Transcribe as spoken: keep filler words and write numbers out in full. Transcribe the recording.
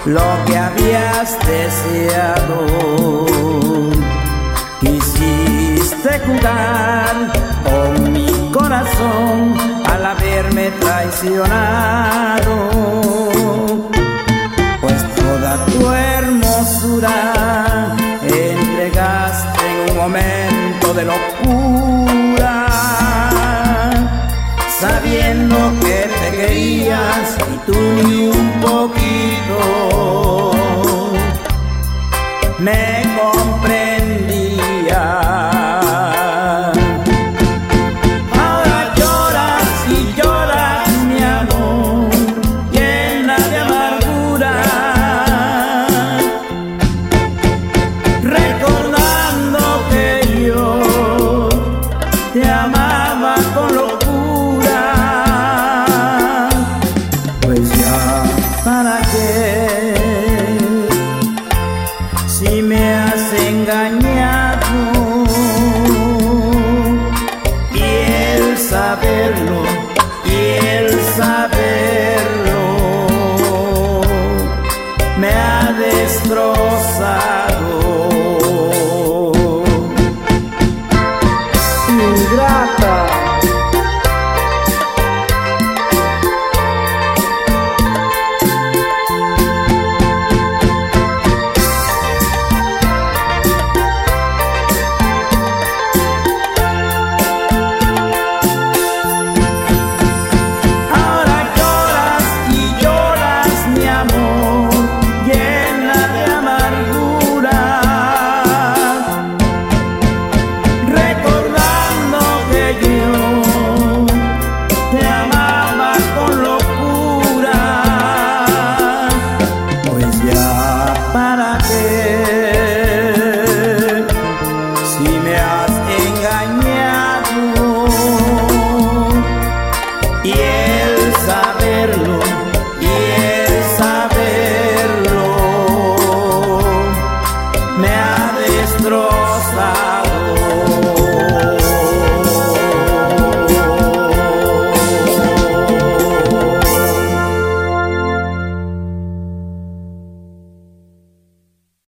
lo que habías deseado. Quisiste jugar con mi corazón al haberme traicionado, pues toda tu hermosura entregaste en un momento de locura, sabiendo que te querías y tú ni un poquito me comprendías. Ahora lloras y lloras, mi amor, llena de amargura, recordando que yo te amaba con locura. Pues ya, ¿para qué? Si me has engañado, y el saberlo, y el saberlo, me ha destrozado. Ingrata. ¿Para qué? Si me has engañado, y el saberlo, y el saberlo, me ha